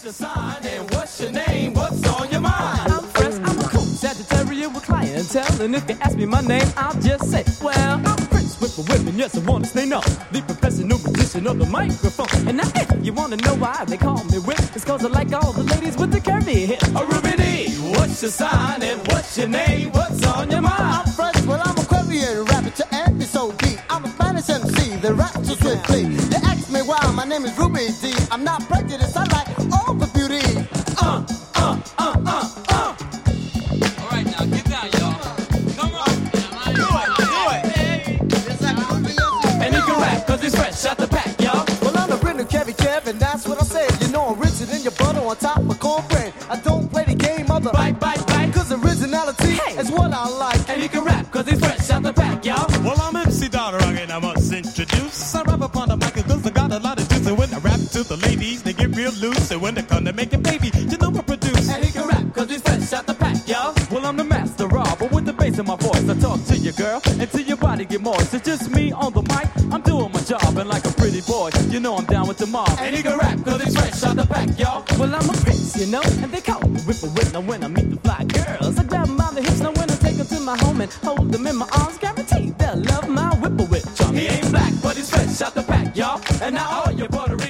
your sign and what's your name? What's on your mind? I'm fresh, I'm a cool Sagittarius with clientele. And if they ask me my name, I'll just say, well, I'm Prince with a whip. And yes, I want to stay up. The professional magician of the microphone. And now if you want to know why they call me Whip, it's cause I like all the ladies with the curvy hip. Oh, Ruby D, what's your sign and what's your name? What's on your mind? I'm fresh, well, I'm Aquarian, rapper to end me so deep. I'm a Spanish MC, they rap so swiftly. They ask me why, my name is Ruby D. I'm not prejudiced, I like all the beauty. Alright, now get down, y'all. Come on. Do it. Yes, I can do it. And he can rap cause he's fresh out the pack, y'all. Well, I'm the written Kevy Kev, and that's what I said. You know I'm richer than your butter on top of cornbread. I don't play the game of the Bite, cause originality is what I like. and he can rap cause he's fresh out the pack, y'all. Well, I'm MC Donna Rock and I must introduce. I rap upon the mic cause I got a lot of juice. And when I rap to the ladies, they get real loose. And when they come to make a baby, you know I produce. And he can rap cause he's fresh out the pack, y'all. Well, I'm the master Rob, but with the bass in my voice, I talk to you, girl, until your body get moist. It's just me on the mic, I'm doing my job. And like a pretty boy, you know I'm down with the mob. And he can rap cause he's fresh out the pack, y'all. Well, I'm a prince, you know, and they call me Whip. Now when I meet the fly girls, I grab them by the hips. Now when I take them to my home and hold them in my arms, guaranteed they'll love my Whip. He ain't black, but he's fresh out the pack, y'all. And now all your Puerto Rican